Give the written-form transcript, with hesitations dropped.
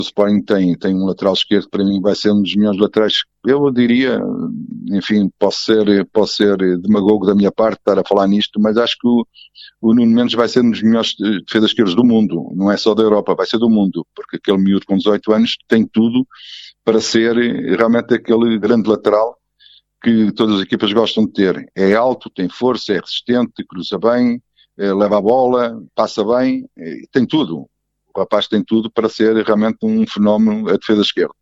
O Sporting tem um lateral esquerdo que para mim vai ser um dos melhores laterais. Eu diria, enfim, posso ser demagogo da minha parte estar a falar nisto, mas acho que o Nuno Mendes vai ser um dos melhores defesas esquerdos do mundo, não é só da Europa, vai ser do mundo, porque aquele miúdo com 18 anos tem tudo para ser realmente aquele grande lateral que todas as equipas gostam de ter. É alto, tem força, é resistente, cruza bem, leva a bola, passa bem, tem tudo. O rapaz tem tudo para ser realmente um fenómeno a defesa esquerda.